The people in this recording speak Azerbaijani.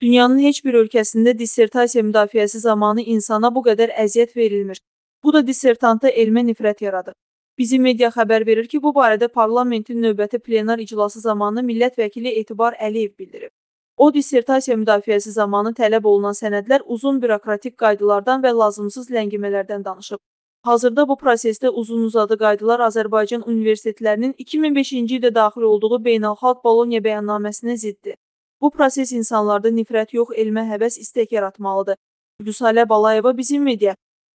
Dünyanın heç bir ölkəsində dissertasiya müdafiəsi zamanı insana bu qədər əziyyət verilmir. Bu da dissertanta elmə nifrət yaradır. Bizi media xəbər verir ki, bu barədə parlamentin növbəti plenar iclası zamanı millət vəkili Etibar Əliyev bildirib. O, dissertasiya müdafiəsi zamanı tələb olunan sənədlər uzun bürokratik qaydalardan və lazımsız ləngimələrdən danışıb. Hazırda bu prosesdə uzun-uzadı qaydalar Azərbaycan universitetlərinin 2005-ci ildə daxil olduğu Beynəlxalq Bologna bəyannaməsinə ziddir. Bu proses insanlarda nifrət yox, elmə həvəs, istək yaratmalıdır. Vüsalə Balayeva, Bizim Media.